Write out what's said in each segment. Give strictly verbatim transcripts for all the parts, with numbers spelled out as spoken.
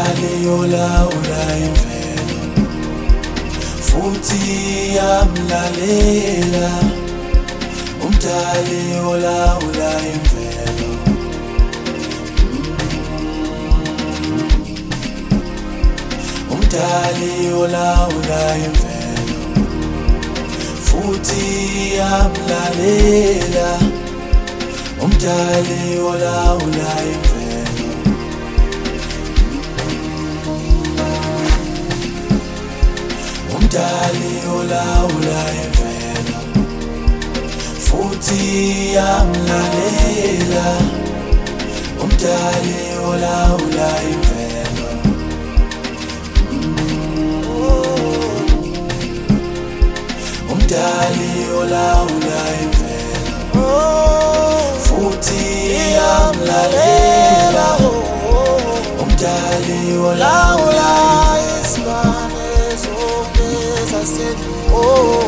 umdali olawula imvelo futhi yamlalela umdali olawula imvelo umdali olawula imvelo futhi yamlalela umdali olawula imvelo umdali olawula imvelo futhi yamlalela umdali olawula imvelo umdali olawula imvelo futhi yamlalela umdali olawula izibane zonke zasendulo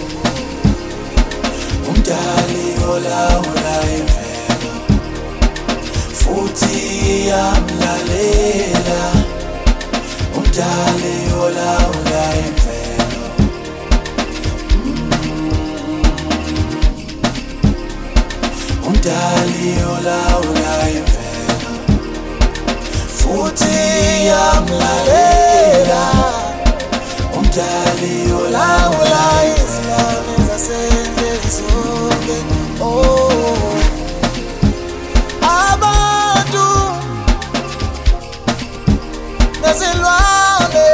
umdali olawula imvelo futhi yamlalela umdali olawula imvelo umdali olawula imvelo futhi yamlalela umdali olawula izibane zasendle zonke oh abantu nezilwane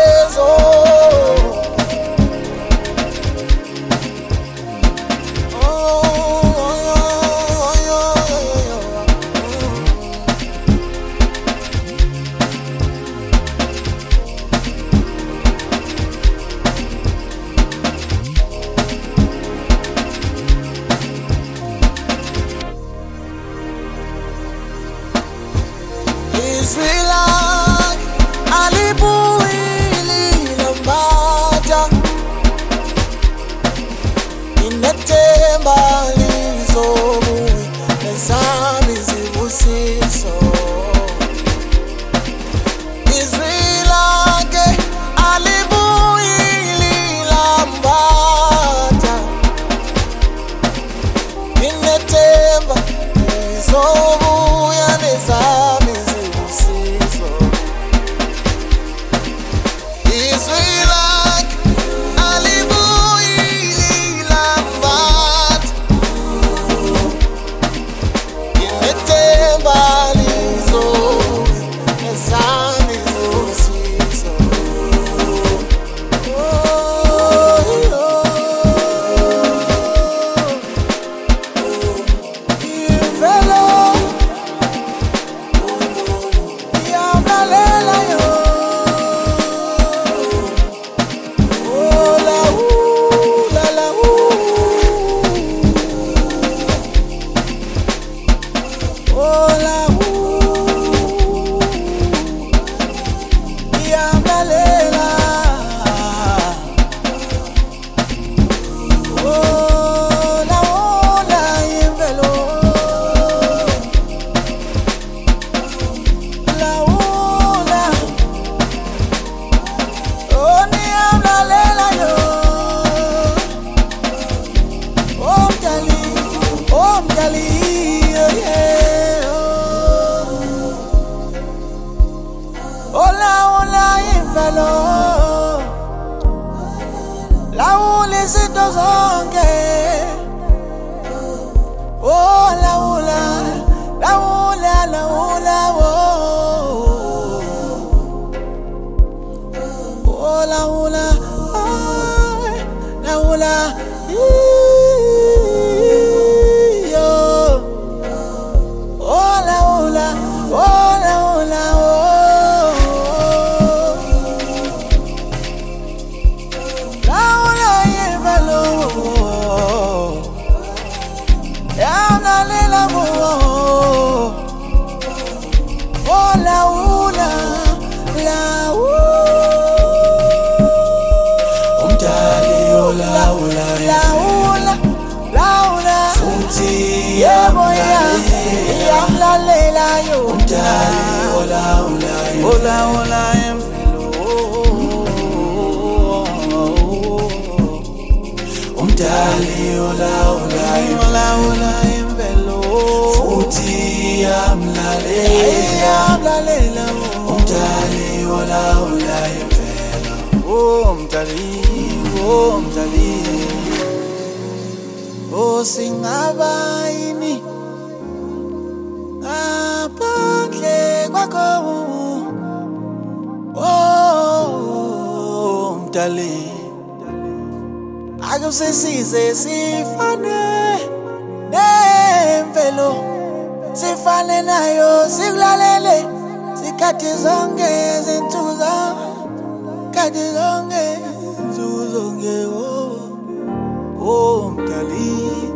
Israel alibuili lambata inetemba lizobuya nezami zibusiso Israel alibuili lambata inetemba lizobuya nezami Laula izinto zonke oh laula laula laula oh laula laula yo oh laula oh laula yamlalela yo umdali olawula ola ola umdali olawula olawula imvelo futhi yamlalela iyamlalela umdali olawula imvelo oh mdali oh mdali oh singaba yini ngaphandle kwakho oh mdali akusisize sifane nemvelo sifane nayo sikulalele sikhathi zonke izinsuku khathi zonke izinsuku zonke oh oh mdali